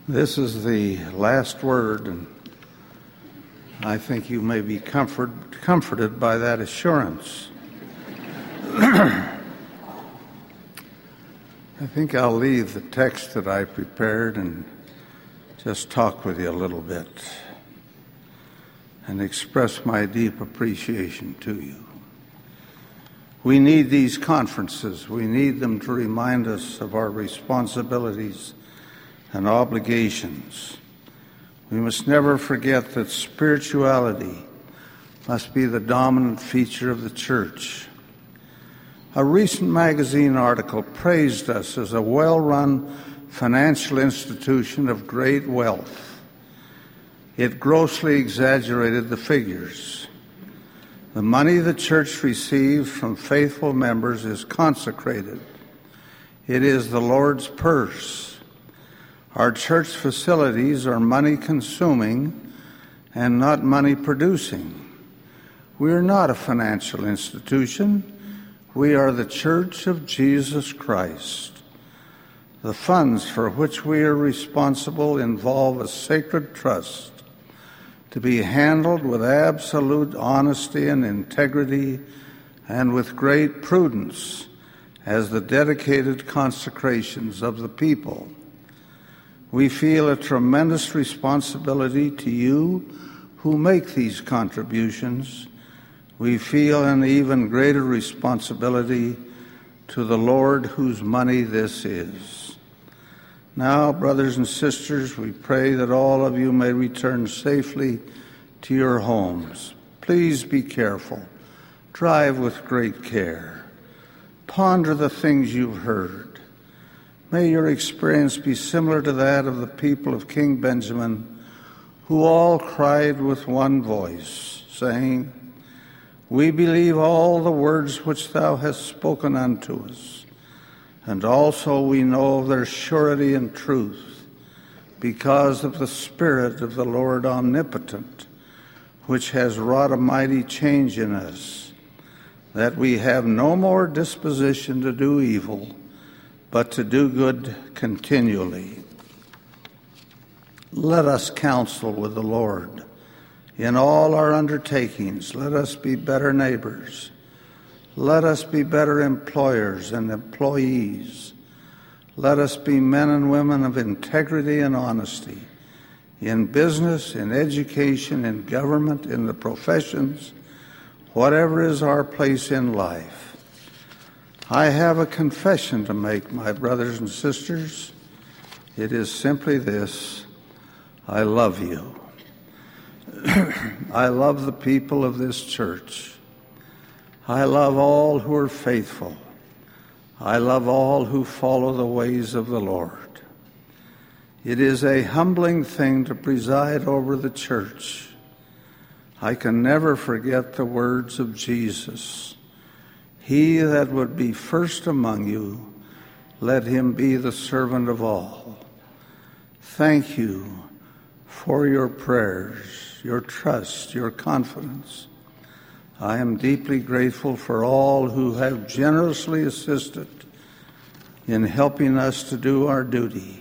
This is the last word, and I think you may be comforted by that assurance. I think I'll leave the text that I prepared and just talk with you a little bit and express my deep appreciation to you. We need these conferences. We need them to remind us of our responsibilities and obligations. We must never forget that spirituality must be the dominant feature of the church. A recent magazine article praised us as a well-run financial institution of great wealth. It grossly exaggerated the figures. The money the church receives from faithful members is consecrated. It is the Lord's purse. Our church facilities are money-consuming and not money-producing. We are not a financial institution. We are the Church of Jesus Christ. The funds for which we are responsible involve a sacred trust to be handled with absolute honesty and integrity and with great prudence as the dedicated consecrations of the people. We feel a tremendous responsibility to you who make these contributions. We feel an even greater responsibility to the Lord whose money this is. Now, brothers and sisters, we pray that all of you may return safely to your homes. Please be careful. Drive with great care. Ponder the things you've heard. May your experience be similar to that of the people of King Benjamin, who all cried with one voice, saying, "We believe all the words which thou hast spoken unto us, and also we know of their surety and truth, because of the Spirit of the Lord omnipotent, which has wrought a mighty change in us, that we have no more disposition to do evil, but to do good continually. Let us counsel with the Lord. In all our undertakings, let us be better neighbors. Let us be better employers and employees. Let us be men and women of integrity and honesty, in business, in education, in government, in the professions, whatever is our place in life. I have a confession to make, my brothers and sisters. It is simply this: I love you. I love the people of this church. I love all who are faithful. I love all who follow the ways of the Lord. It is a humbling thing to preside over the church. I can never forget the words of Jesus. He that would be first among you, let him be the servant of all. Thank you for your prayers, your trust, your confidence. I am deeply grateful for all who have generously assisted in helping us to do our duty.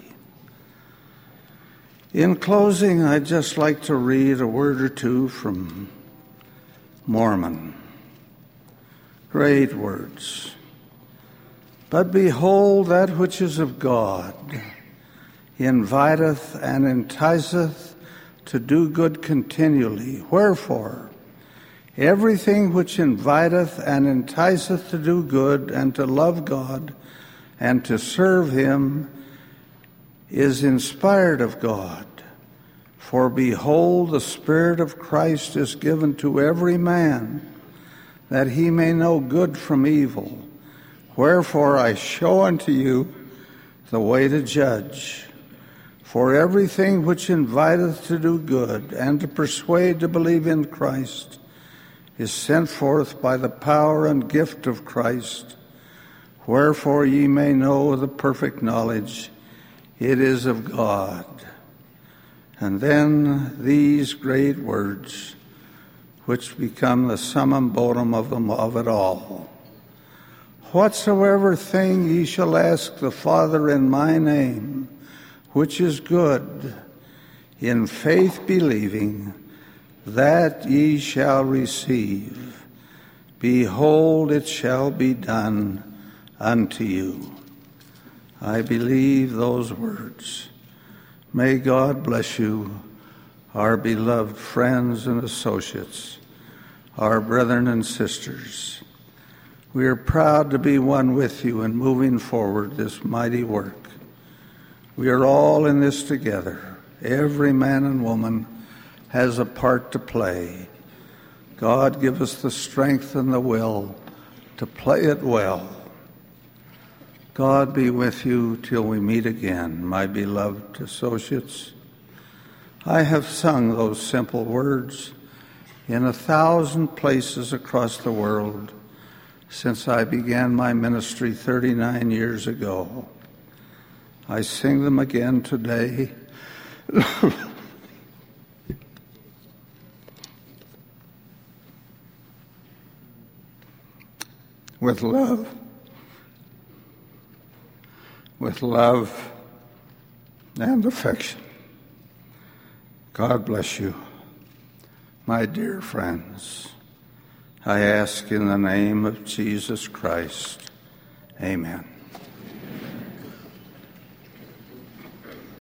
In closing, I'd just like to read a word or two from Mormon. Great words. But behold, that which is of God inviteth and enticeth to do good continually. Wherefore, everything which inviteth and enticeth to do good and to love God and to serve him is inspired of God. For behold, the Spirit of Christ is given to every man, that he may know good from evil. Wherefore I show unto you the way to judge. For everything which inviteth to do good and to persuade to believe in Christ is sent forth by the power and gift of Christ. Wherefore ye may know the perfect knowledge, it is of God. And then these great words, which become the summum bonum of it all. Whatsoever thing ye shall ask the Father in my name, which is good, in faith believing, that ye shall receive. Behold, it shall be done unto you. I believe those words. May God bless you, our beloved friends and associates, our brethren and sisters. We are proud to be one with you in moving forward this mighty work. We are all in this together. Every man and woman has a part to play. God give us the strength and the will to play it well. God be with you till we meet again, my beloved associates. I have sung those simple words in 1,000 places across the world since I began my ministry 39 years ago. I sing them again today. With love and affection. God bless you, my dear friends. I ask in the name of Jesus Christ. Amen.